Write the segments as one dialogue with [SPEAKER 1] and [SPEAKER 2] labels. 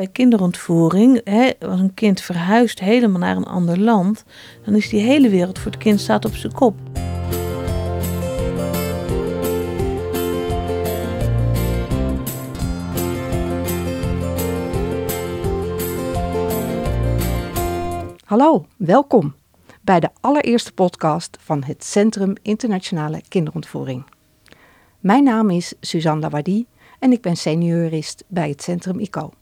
[SPEAKER 1] Bij kinderontvoering, als een kind verhuist helemaal naar een ander land, dan is die hele wereld voor het kind staat op zijn kop.
[SPEAKER 2] Hallo, welkom bij de allereerste podcast van het Centrum Internationale Kinderontvoering. Mijn naam is Suzanne Lawardy en ik ben seniorist bij het Centrum ICO.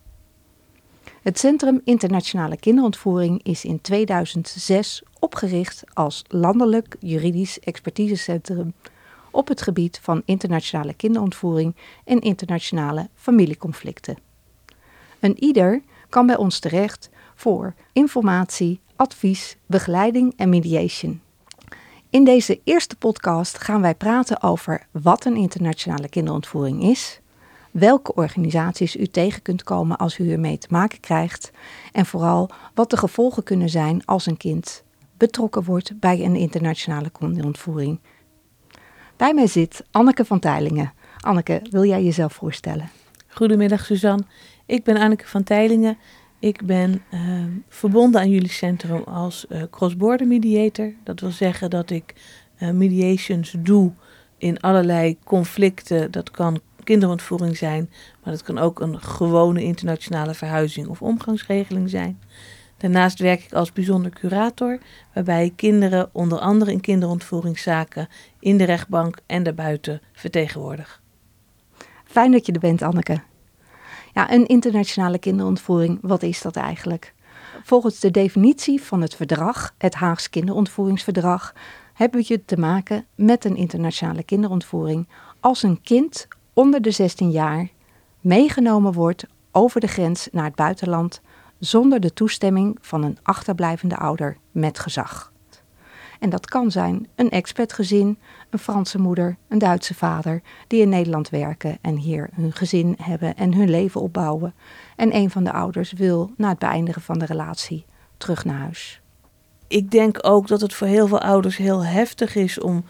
[SPEAKER 2] Het Centrum Internationale Kinderontvoering is in 2006 opgericht als landelijk juridisch expertisecentrum op het gebied van internationale kinderontvoering en internationale familieconflicten. Een ieder kan bij ons terecht voor informatie, advies, begeleiding en mediation. In deze eerste podcast gaan wij praten over wat een internationale kinderontvoering is, welke organisaties u tegen kunt komen als u ermee te maken krijgt en vooral wat de gevolgen kunnen zijn als een kind betrokken wordt bij een internationale kinderontvoering. Bij mij zit Anneke van Teylingen. Anneke, wil jij jezelf voorstellen?
[SPEAKER 1] Goedemiddag Suzanne, ik ben Anneke van Teylingen. Ik ben verbonden aan jullie centrum als cross-border mediator. Dat wil zeggen dat ik mediations doe in allerlei conflicten. Dat kan kinderontvoering zijn, maar dat kan ook een gewone internationale verhuizing of omgangsregeling zijn. Daarnaast werk ik als bijzonder curator, waarbij ik kinderen onder andere in kinderontvoeringszaken in de rechtbank en daarbuiten vertegenwoordig.
[SPEAKER 2] Fijn dat je er bent, Anneke. Ja, een internationale kinderontvoering, wat is dat eigenlijk? Volgens de definitie van het verdrag, het Haags kinderontvoeringsverdrag, hebben we te maken met een internationale kinderontvoering als een kind onder de 16 jaar meegenomen wordt over de grens naar het buitenland zonder de toestemming van een achterblijvende ouder met gezag. En dat kan zijn een expertgezin, een Franse moeder, een Duitse vader die in Nederland werken en hier hun gezin hebben en hun leven opbouwen. En een van de ouders wil na het beëindigen van de relatie terug naar huis.
[SPEAKER 1] Ik denk ook dat het voor heel veel ouders heel heftig is om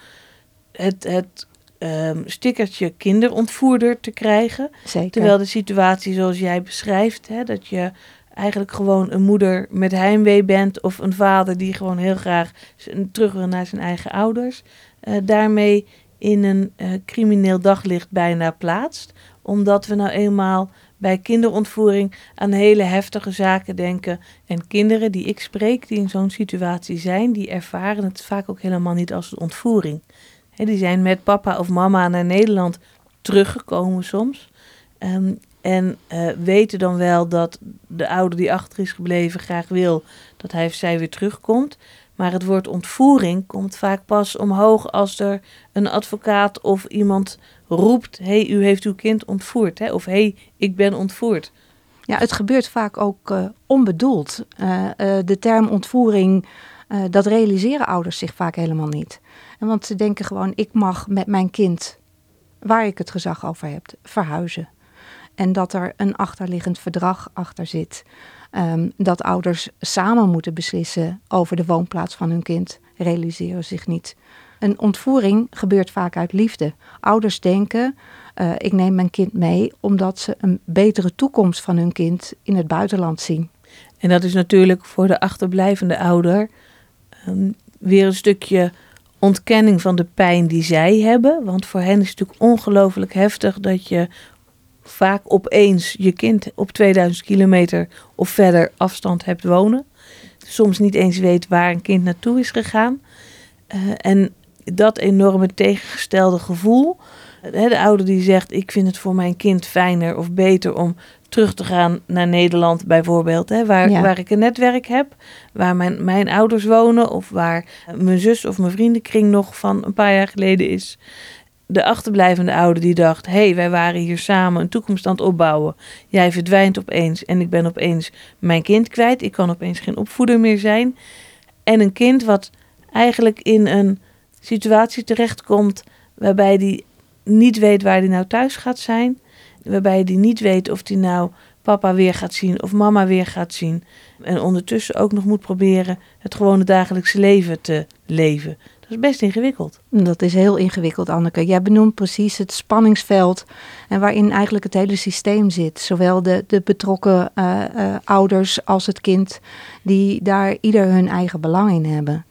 [SPEAKER 1] het stickertje kinderontvoerder te krijgen.
[SPEAKER 2] Zeker.
[SPEAKER 1] Terwijl de situatie zoals jij beschrijft, dat je eigenlijk gewoon een moeder met heimwee bent of een vader die gewoon heel graag terug wil naar zijn eigen ouders, daarmee in een crimineel daglicht bijna plaatst. Omdat we nou eenmaal bij kinderontvoering aan hele heftige zaken denken. En kinderen die ik spreek, die in zo'n situatie zijn, die ervaren het vaak ook helemaal niet als een ontvoering. Die zijn met papa of mama naar Nederland teruggekomen soms. En weten dan wel dat de ouder die achter is gebleven graag wil dat hij of zij weer terugkomt. Maar het woord ontvoering komt vaak pas omhoog als er een advocaat of iemand roept: hey, u heeft uw kind ontvoerd. Of hey, ik ben ontvoerd.
[SPEAKER 2] Ja, het gebeurt vaak ook onbedoeld. De term ontvoering, dat realiseren ouders zich vaak helemaal niet. Want ze denken gewoon, ik mag met mijn kind, waar ik het gezag over heb, verhuizen. En dat er een achterliggend verdrag achter zit. Dat ouders samen moeten beslissen over de woonplaats van hun kind, realiseren zich niet. Een ontvoering gebeurt vaak uit liefde. Ouders denken, ik neem mijn kind mee omdat ze een betere toekomst van hun kind in het buitenland zien.
[SPEAKER 1] En dat is natuurlijk voor de achterblijvende ouder weer een stukje ontkenning van de pijn die zij hebben. Want voor hen is het natuurlijk ongelooflijk heftig dat je vaak opeens je kind op 2000 kilometer of verder afstand hebt wonen. Soms niet eens weet waar een kind naartoe is gegaan. En dat enorme tegengestelde gevoel. De ouder die zegt, ik vind het voor mijn kind fijner of beter om terug te gaan naar Nederland bijvoorbeeld. Waar ik een netwerk heb, waar mijn ouders wonen of waar mijn zus of mijn vriendenkring nog van een paar jaar geleden is. De achterblijvende ouder die dacht, hey, wij waren hier samen een toekomst aan het opbouwen. Jij verdwijnt opeens en ik ben opeens mijn kind kwijt. Ik kan opeens geen opvoeder meer zijn. En een kind wat eigenlijk in een situatie terechtkomt waarbij die niet weet waar die nou thuis gaat zijn. Waarbij die niet weet of die nou papa weer gaat zien of mama weer gaat zien. En ondertussen ook nog moet proberen het gewone dagelijkse leven te leven. Dat is best ingewikkeld.
[SPEAKER 2] Dat is heel ingewikkeld, Anneke. Jij benoemt precies het spanningsveld en waarin eigenlijk het hele systeem zit. Zowel de betrokken ouders als het kind, die daar ieder hun eigen belang in hebben.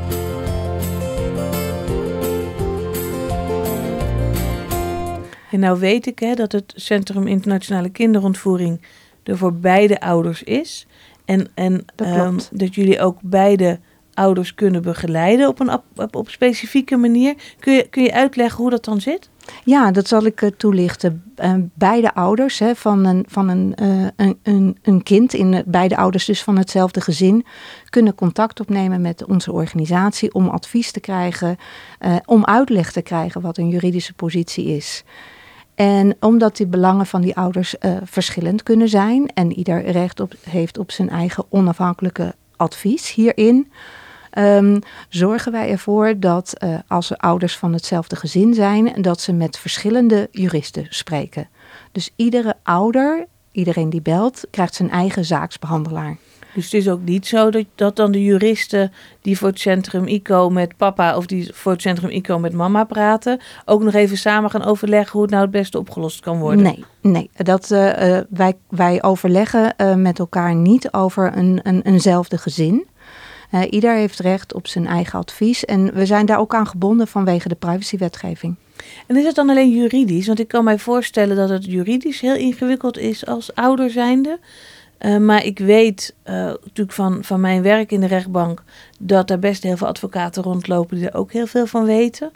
[SPEAKER 1] En nou weet ik dat het Centrum Internationale Kinderontvoering er voor beide ouders is. En dat jullie ook beide ouders kunnen begeleiden op specifieke manier. Kun je uitleggen hoe dat dan zit?
[SPEAKER 2] Ja, dat zal ik toelichten. Beide ouders van een kind, beide ouders dus van hetzelfde gezin, kunnen contact opnemen met onze organisatie om advies te krijgen, om uitleg te krijgen wat een juridische positie is. En omdat die belangen van die ouders verschillend kunnen zijn en ieder recht heeft op zijn eigen onafhankelijke advies hierin, zorgen wij ervoor dat als er ouders van hetzelfde gezin zijn, dat ze met verschillende juristen spreken. Dus iedere ouder, iedereen die belt, krijgt zijn eigen zaaksbehandelaar.
[SPEAKER 1] Dus het is ook niet zo dat dan de juristen die voor het Centrum ICO met papa of die voor het Centrum ICO met mama praten, ook nog even samen gaan overleggen hoe het nou het beste opgelost kan worden?
[SPEAKER 2] Nee. Wij overleggen met elkaar niet over eenzelfde gezin. Ieder heeft recht op zijn eigen advies en we zijn daar ook aan gebonden vanwege de privacywetgeving.
[SPEAKER 1] En is het dan alleen juridisch? Want ik kan mij voorstellen dat het juridisch heel ingewikkeld is als ouder zijnde. Maar ik weet natuurlijk van mijn werk in de rechtbank dat er best heel veel advocaten rondlopen die er ook heel veel van weten.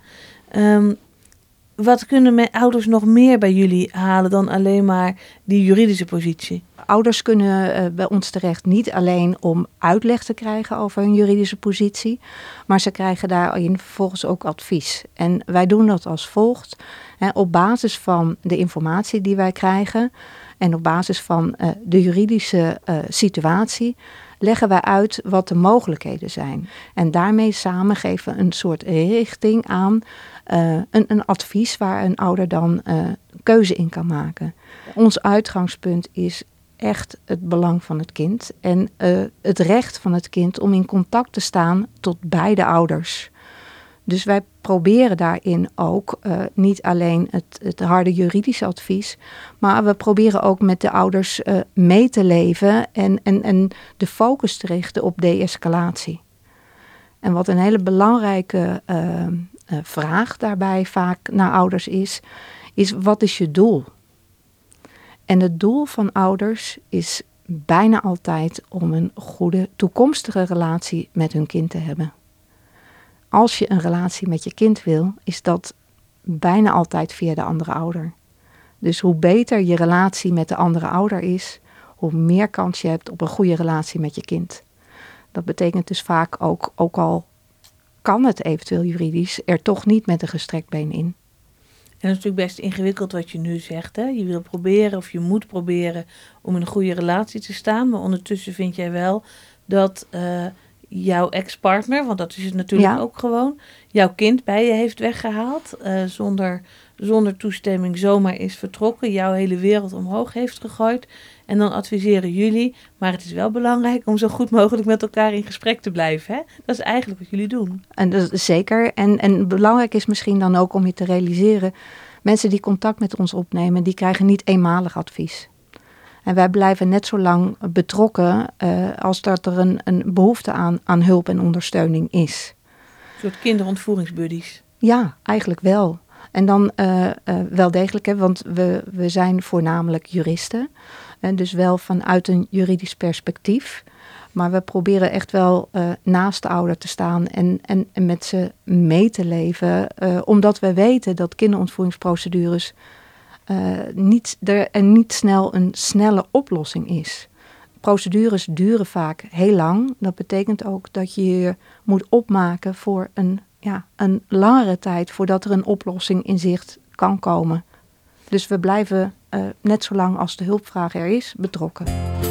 [SPEAKER 1] Wat kunnen mijn ouders nog meer bij jullie halen dan alleen maar die juridische positie?
[SPEAKER 2] Ouders kunnen bij ons terecht niet alleen om uitleg te krijgen over hun juridische positie, maar ze krijgen daarin vervolgens ook advies. En wij doen dat als volgt. Op basis van de informatie die wij krijgen en op basis van de juridische situatie leggen wij uit wat de mogelijkheden zijn. En daarmee samen geven we een soort richting aan, een advies waar een ouder dan keuze in kan maken. Ons uitgangspunt is echt het belang van het kind en het recht van het kind om in contact te staan tot beide ouders. Dus wij proberen daarin ook niet alleen het harde juridische advies, maar we proberen ook met de ouders mee te leven en de focus te richten op de-escalatie. En wat een hele belangrijke vraag daarbij vaak naar ouders is wat is je doel? En het doel van ouders is bijna altijd om een goede toekomstige relatie met hun kind te hebben. Als je een relatie met je kind wil, is dat bijna altijd via de andere ouder. Dus hoe beter je relatie met de andere ouder is, hoe meer kans je hebt op een goede relatie met je kind. Dat betekent dus vaak ook al kan het eventueel juridisch, er toch niet met een gestrekt been in.
[SPEAKER 1] En dat is natuurlijk best ingewikkeld wat je nu zegt. Hè? Je wil proberen of je moet proberen om in een goede relatie te staan. Maar ondertussen vind jij wel dat jouw ex-partner, want dat is het natuurlijk ook gewoon, jouw kind bij je heeft weggehaald. Zonder toestemming zomaar is vertrokken. Jouw hele wereld omhoog heeft gegooid. En dan adviseren jullie, maar het is wel belangrijk om zo goed mogelijk met elkaar in gesprek te blijven. Hè? Dat is eigenlijk wat jullie doen.
[SPEAKER 2] En dat is zeker. En belangrijk is misschien dan ook om je te realiseren, mensen die contact met ons opnemen, die krijgen niet eenmalig advies. En wij blijven net zo lang betrokken als dat er een behoefte aan hulp en ondersteuning is.
[SPEAKER 1] Een soort kinderontvoeringsbuddies.
[SPEAKER 2] Ja, eigenlijk wel. En dan wel degelijk, hè, want we zijn voornamelijk juristen. En dus wel vanuit een juridisch perspectief. Maar we proberen echt wel naast de ouder te staan en met ze mee te leven. Omdat we weten dat kinderontvoeringsprocedures niet snel een snelle oplossing is. Procedures duren vaak heel lang. Dat betekent ook dat je je moet opmaken voor een langere tijd voordat er een oplossing in zicht kan komen. Dus we blijven net zo lang als de hulpvraag er is betrokken.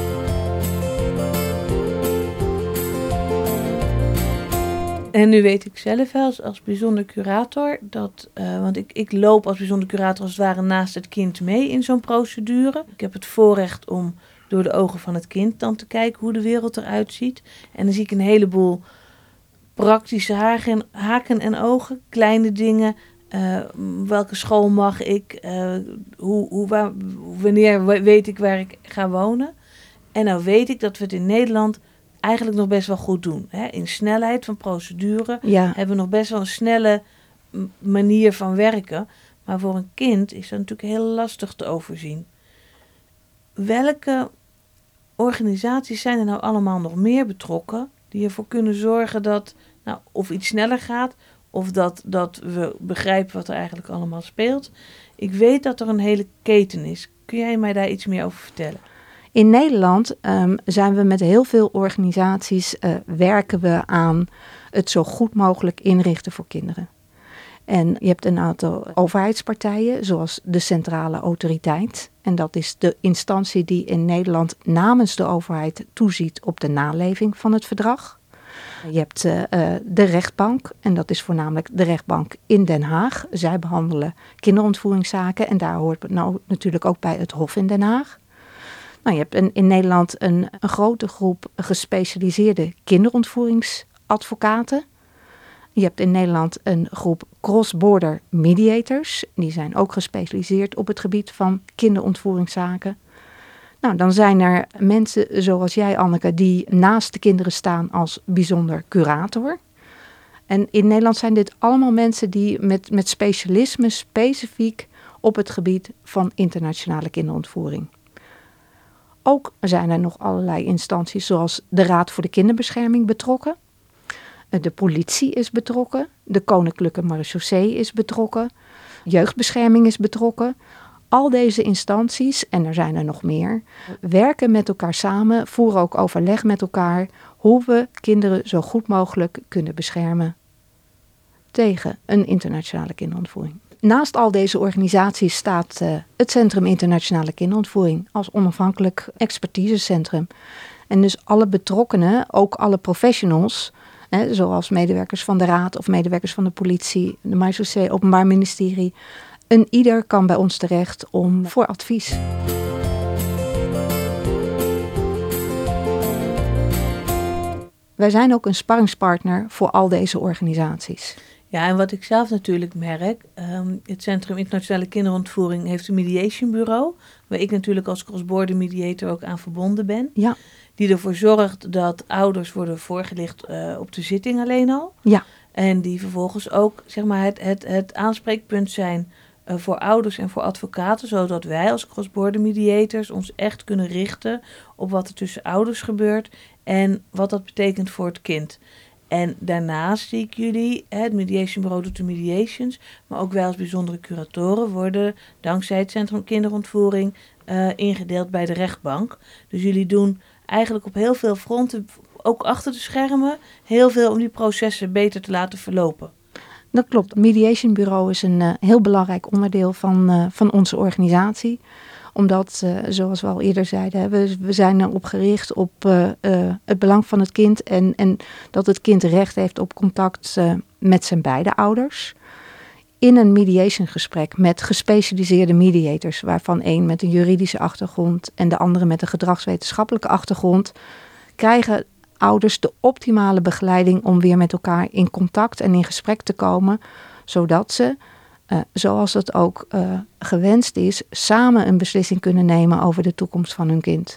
[SPEAKER 1] En nu weet ik zelf wel als bijzonder curator dat, want ik loop als bijzonder curator als het ware naast het kind mee in zo'n procedure. Ik heb het voorrecht om door de ogen van het kind dan te kijken hoe de wereld eruit ziet. En dan zie ik een heleboel praktische haken en ogen, kleine dingen. Welke school mag ik? Wanneer weet ik waar ik ga wonen? En nou weet ik dat we het in Nederland eigenlijk nog best wel goed doen. Hè? In snelheid van procedure hebben we nog best wel een snelle manier van werken. Maar voor een kind is dat natuurlijk heel lastig te overzien. Welke organisaties zijn er nou allemaal nog meer betrokken die ervoor kunnen zorgen dat of iets sneller gaat of dat we begrijpen wat er eigenlijk allemaal speelt? Ik weet dat er een hele keten is. Kun jij mij daar iets meer over vertellen?
[SPEAKER 2] In Nederland zijn we met heel veel organisaties, werken we aan het zo goed mogelijk inrichten voor kinderen. En je hebt een aantal overheidspartijen, zoals de Centrale Autoriteit. En dat is de instantie die in Nederland namens de overheid toeziet op de naleving van het verdrag. Je hebt de rechtbank, en dat is voornamelijk de rechtbank in Den Haag. Zij behandelen kinderontvoeringszaken en daar hoort het natuurlijk ook bij het Hof in Den Haag. Nou, je hebt in Nederland een grote groep gespecialiseerde kinderontvoeringsadvocaten. Je hebt in Nederland een groep cross-border mediators. Die zijn ook gespecialiseerd op het gebied van kinderontvoeringszaken. Nou, dan zijn er mensen zoals jij, Anneke, die naast de kinderen staan als bijzonder curator. En in Nederland zijn dit allemaal mensen die met specialisme specifiek op het gebied van internationale kinderontvoering. Ook zijn er nog allerlei instanties zoals de Raad voor de Kinderbescherming betrokken. De politie is betrokken, de Koninklijke Marechaussee is betrokken, jeugdbescherming is betrokken. Al deze instanties, en er zijn er nog meer, werken met elkaar samen, voeren ook overleg met elkaar hoe we kinderen zo goed mogelijk kunnen beschermen tegen een internationale kinderontvoering. Naast al deze organisaties staat het Centrum Internationale Kinderontvoering als onafhankelijk expertisecentrum. En dus alle betrokkenen, ook alle professionals, zoals medewerkers van de Raad of medewerkers van de politie, de Marechaussee, Openbaar Ministerie. En ieder kan bij ons terecht voor advies. Wij zijn ook een sparringspartner voor al deze organisaties.
[SPEAKER 1] Ja, en wat ik zelf natuurlijk merk, het Centrum Internationale Kinderontvoering heeft een mediationbureau, waar ik natuurlijk als cross-border mediator ook aan verbonden ben.
[SPEAKER 2] Ja.
[SPEAKER 1] Die ervoor zorgt dat ouders worden voorgelicht op de zitting alleen al.
[SPEAKER 2] Ja.
[SPEAKER 1] En die vervolgens ook zeg maar, het aanspreekpunt zijn voor ouders en voor advocaten, zodat wij als cross-border mediators ons echt kunnen richten op wat er tussen ouders gebeurt en wat dat betekent voor het kind. En daarnaast zie ik jullie, het mediationbureau doet de mediations, maar ook wij als bijzondere curatoren worden dankzij het Centrum Kinderontvoering ingedeeld bij de rechtbank. Dus jullie doen eigenlijk op heel veel fronten, ook achter de schermen, heel veel om die processen beter te laten verlopen.
[SPEAKER 2] Dat klopt. Het mediationbureau is een heel belangrijk onderdeel van onze organisatie. Omdat, zoals we al eerder zeiden, we zijn erop gericht op het belang van het kind. En dat het kind recht heeft op contact met zijn beide ouders. In een mediationgesprek met gespecialiseerde mediators, waarvan één met een juridische achtergrond en de andere met een gedragswetenschappelijke achtergrond, krijgen ouders de optimale begeleiding om weer met elkaar in contact en in gesprek te komen, zodat ze, zoals het ook gewenst is, samen een beslissing kunnen nemen over de toekomst van hun kind.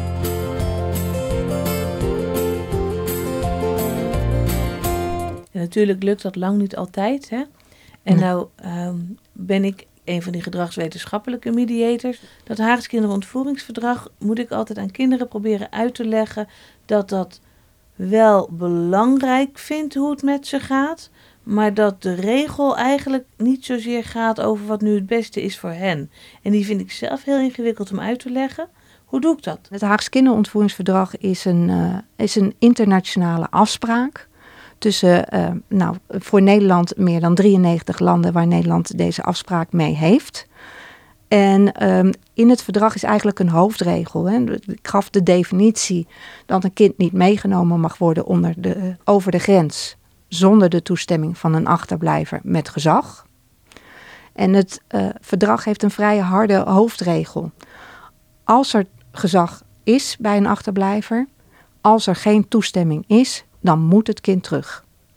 [SPEAKER 1] En natuurlijk lukt dat lang niet altijd, hè? En nou ben ik een van die gedragswetenschappelijke mediators. Dat Haags kinderontvoeringsverdrag moet ik altijd aan kinderen proberen uit te leggen dat wel belangrijk vindt hoe het met ze gaat, maar dat de regel eigenlijk niet zozeer gaat over wat nu het beste is voor hen. En die vind ik zelf heel ingewikkeld om uit te leggen. Hoe doe ik dat?
[SPEAKER 2] Het Haags kinderontvoeringsverdrag is een internationale afspraak tussen voor Nederland meer dan 93 landen waar Nederland deze afspraak mee heeft. En in het verdrag is eigenlijk een hoofdregel. Hè. Ik gaf de definitie dat een kind niet meegenomen mag worden over de grens zonder de toestemming van een achterblijver met gezag. En het verdrag heeft een vrij harde hoofdregel. Als er gezag is bij een achterblijver, als er geen toestemming is, dan moet het kind terug.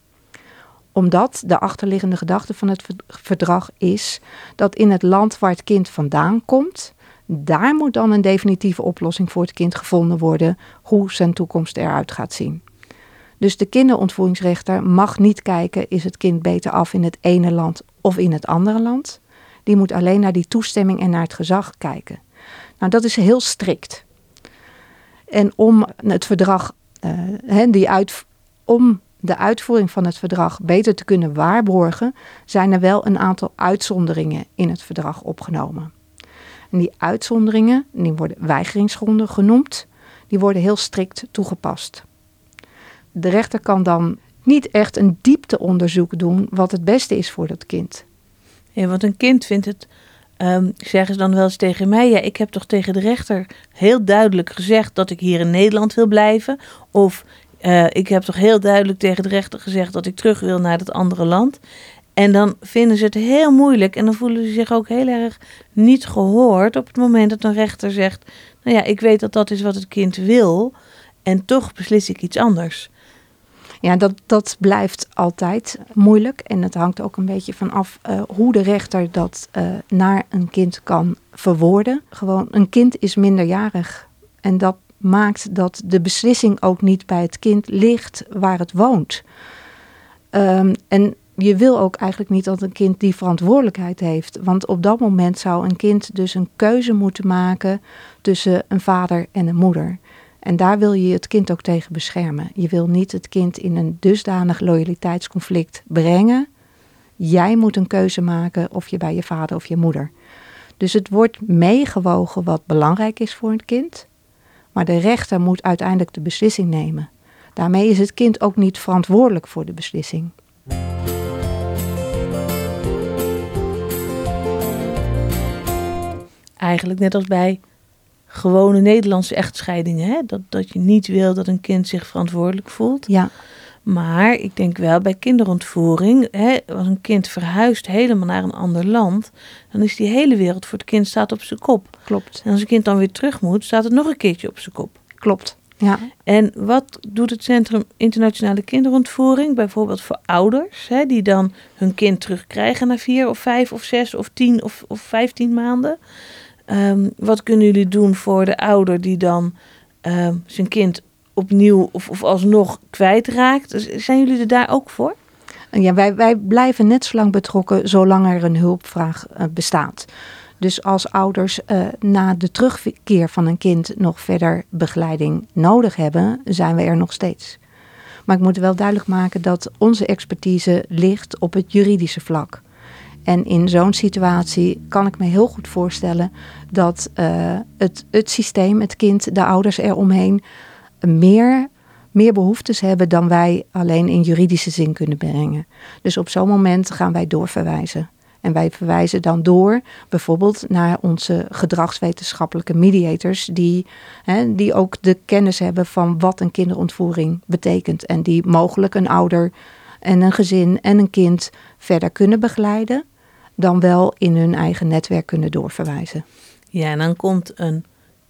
[SPEAKER 2] Omdat de achterliggende gedachte van het verdrag is dat in het land waar het kind vandaan komt, daar moet dan een definitieve oplossing voor het kind gevonden worden hoe zijn toekomst eruit gaat zien. Dus de kinderontvoeringsrechter mag niet kijken, is het kind beter af in het ene land of in het andere land. Die moet alleen naar die toestemming en naar het gezag kijken. Nou, dat is heel strikt. En om het verdrag, om de uitvoering van het verdrag beter te kunnen waarborgen, zijn er wel een aantal uitzonderingen in het verdrag opgenomen. En die uitzonderingen, die worden weigeringsgronden genoemd, die worden heel strikt toegepast. De rechter kan dan niet echt een diepteonderzoek doen wat het beste is voor dat kind.
[SPEAKER 1] Ja, want een kind vindt het, zeggen ze dan wel eens tegen mij, ja, ik heb toch tegen de rechter heel duidelijk gezegd dat ik hier in Nederland wil blijven. Of ik heb toch heel duidelijk tegen de rechter gezegd dat ik terug wil naar dat andere land. En dan vinden ze het heel moeilijk en dan voelen ze zich ook heel erg niet gehoord op het moment dat een rechter zegt, nou ja, ik weet dat dat is wat het kind wil en toch beslis ik iets anders.
[SPEAKER 2] Ja, dat blijft altijd moeilijk en het hangt ook een beetje van af hoe de rechter dat naar een kind kan verwoorden. Gewoon, een kind is minderjarig en dat maakt dat de beslissing ook niet bij het kind ligt waar het woont. En je wil ook eigenlijk niet dat een kind die verantwoordelijkheid heeft. Want op dat moment zou een kind dus een keuze moeten maken tussen een vader en een moeder. En daar wil je het kind ook tegen beschermen. Je wil niet het kind in een dusdanig loyaliteitsconflict brengen. Jij moet een keuze maken of je bij je vader of je moeder. Dus het wordt meegewogen wat belangrijk is voor een kind. Maar de rechter moet uiteindelijk de beslissing nemen. Daarmee is het kind ook niet verantwoordelijk voor de beslissing.
[SPEAKER 1] Eigenlijk net als bij gewone Nederlandse echtscheidingen. Hè? Dat je niet wil dat een kind zich verantwoordelijk voelt.
[SPEAKER 2] Ja.
[SPEAKER 1] Maar ik denk wel bij kinderontvoering, hè, als een kind verhuist helemaal naar een ander land, dan is die hele wereld voor het kind staat op zijn kop.
[SPEAKER 2] Klopt.
[SPEAKER 1] En als een kind dan weer terug moet, staat het nog een keertje op zijn kop.
[SPEAKER 2] Klopt. Ja.
[SPEAKER 1] En wat doet het Centrum Internationale Kinderontvoering bijvoorbeeld voor ouders, hè, die dan hun kind terugkrijgen na 4 of 5 of 6 of 10 of 15 maanden? Wat kunnen jullie doen voor de ouder die dan zijn kind opnieuw of alsnog kwijtraakt? Zijn jullie er daar ook voor?
[SPEAKER 2] Ja, wij blijven net zo lang betrokken zolang er een hulpvraag bestaat. Dus als ouders na de terugkeer van een kind nog verder begeleiding nodig hebben, zijn we er nog steeds. Maar ik moet wel duidelijk maken dat onze expertise ligt op het juridische vlak. En in zo'n situatie kan ik me heel goed voorstellen dat het systeem, het kind, de ouders eromheen meer behoeftes hebben dan wij alleen in juridische zin kunnen brengen. Dus op zo'n moment gaan wij doorverwijzen. En wij verwijzen dan door bijvoorbeeld naar onze gedragswetenschappelijke mediators die ook de kennis hebben van wat een kinderontvoering betekent. En die mogelijk een ouder en een gezin en een kind verder kunnen begeleiden, dan wel in hun eigen netwerk kunnen doorverwijzen.
[SPEAKER 1] Ja, en dan komt een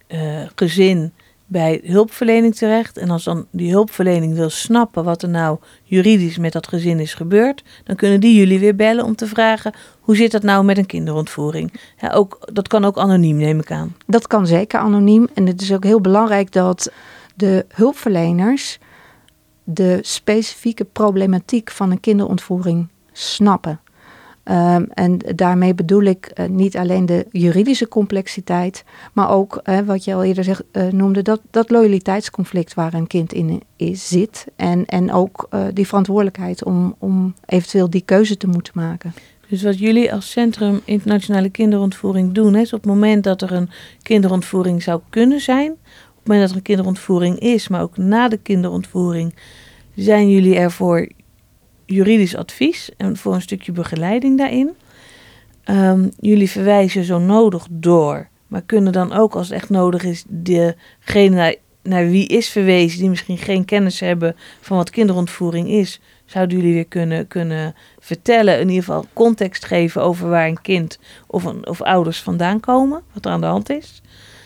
[SPEAKER 1] gezin bij hulpverlening terecht. En als dan die hulpverlening wil snappen wat er nou juridisch met dat gezin is gebeurd, dan kunnen die jullie weer bellen om te vragen, hoe zit dat nou met een kinderontvoering? Ja, dat kan ook anoniem, neem ik aan.
[SPEAKER 2] Dat kan zeker anoniem. En het is ook heel belangrijk dat de hulpverleners de specifieke problematiek van een kinderontvoering snappen. En daarmee bedoel ik niet alleen de juridische complexiteit, maar ook wat je al eerder noemde, dat loyaliteitsconflict waar een kind in zit. En ook die verantwoordelijkheid om eventueel die keuze te moeten maken.
[SPEAKER 1] Dus wat jullie als Centrum Internationale Kinderontvoering doen, is op het moment dat er een kinderontvoering zou kunnen zijn, op het moment dat er een kinderontvoering is, maar ook na de kinderontvoering, zijn jullie er voor juridisch advies en voor een stukje begeleiding daarin. Jullie verwijzen zo nodig door, maar kunnen dan ook als het echt nodig is degene naar wie is verwezen, die misschien geen kennis hebben van wat kinderontvoering is, zouden jullie weer kunnen vertellen, in ieder geval context geven over waar een kind of ouders vandaan komen, wat er aan de hand is.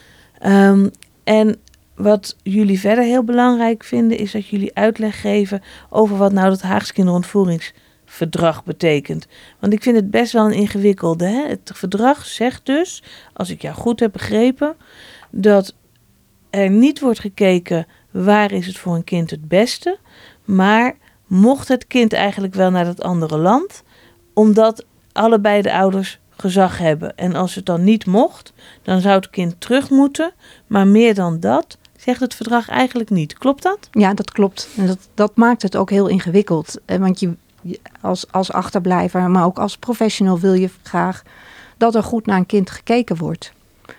[SPEAKER 1] En wat jullie verder heel belangrijk vinden, is dat jullie uitleg geven over wat nou het Haagse kinderontvoeringsrecht verdrag betekent. Want ik vind het best wel een ingewikkelde. Hè? Het verdrag zegt dus, als ik jou goed heb begrepen, dat er niet wordt gekeken waar is het voor een kind het beste, maar mocht het kind eigenlijk wel naar dat andere land, omdat allebei de ouders gezag hebben. En als het dan niet mocht, dan zou het kind terug moeten, maar meer dan dat zegt het verdrag eigenlijk niet. Klopt dat?
[SPEAKER 2] Ja, dat klopt. En dat maakt het ook heel ingewikkeld. Want je als achterblijver, maar ook als professional wil je graag dat er goed naar een kind gekeken wordt.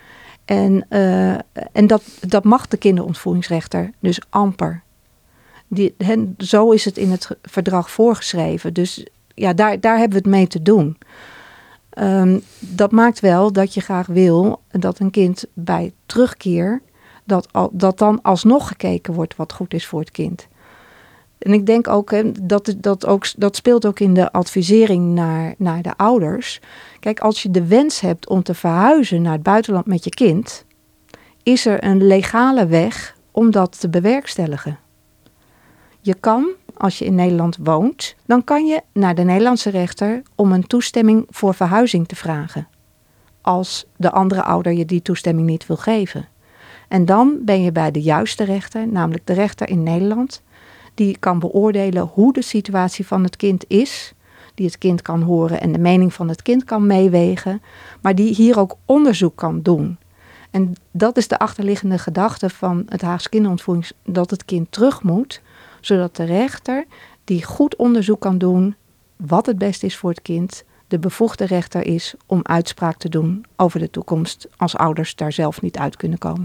[SPEAKER 2] En dat mag de kinderontvoeringsrechter dus amper. Zo is het in het verdrag voorgeschreven. Dus ja, daar hebben we het mee te doen. Dat maakt wel dat je graag wil dat een kind bij terugkeer, dat dan alsnog gekeken wordt wat goed is voor het kind. En ik denk ook, dat speelt ook in de advisering naar de ouders. Kijk, als je de wens hebt om te verhuizen naar het buitenland met je kind, is er een legale weg om dat te bewerkstelligen. Je kan, als je in Nederland woont, dan kan je naar de Nederlandse rechter om een toestemming voor verhuizing te vragen. Als de andere ouder je die toestemming niet wil geven. En dan ben je bij de juiste rechter, namelijk de rechter in Nederland, die kan beoordelen hoe de situatie van het kind is, die het kind kan horen en de mening van het kind kan meewegen, maar die hier ook onderzoek kan doen. En dat is de achterliggende gedachte van het Haagse kinderontvoering, dat het kind terug moet, zodat de rechter die goed onderzoek kan doen wat het beste is voor het kind, de bevoegde rechter is om uitspraak te doen over de toekomst als ouders daar zelf niet uit kunnen komen.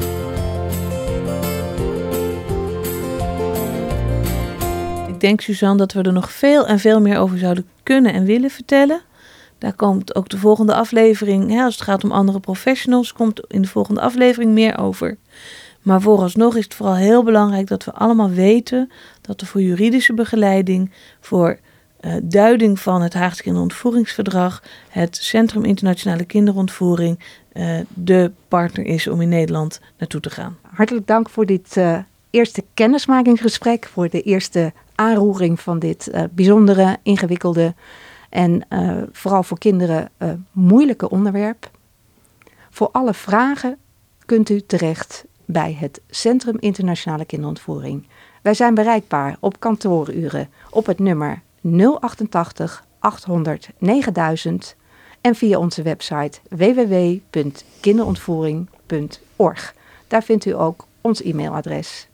[SPEAKER 1] Ik denk, Suzanne, dat we er nog veel en veel meer over zouden kunnen en willen vertellen. Daar komt ook de volgende aflevering, als het gaat om andere professionals, komt in de volgende aflevering meer over. Maar vooralsnog is het vooral heel belangrijk dat we allemaal weten dat er voor juridische begeleiding, voor duiding van het Haagse kinderontvoeringsverdrag, het Centrum Internationale Kinderontvoering de partner is om in Nederland naartoe te gaan.
[SPEAKER 2] Hartelijk dank voor dit eerste kennismakingsgesprek, voor de eerste aanroering van dit bijzondere, ingewikkelde en vooral voor kinderen moeilijke onderwerp. Voor alle vragen kunt u terecht bij het Centrum Internationale Kinderontvoering. Wij zijn bereikbaar op kantooruren op het nummer 088 800 9000 en via onze website www.kinderontvoering.org. Daar vindt u ook ons e-mailadres.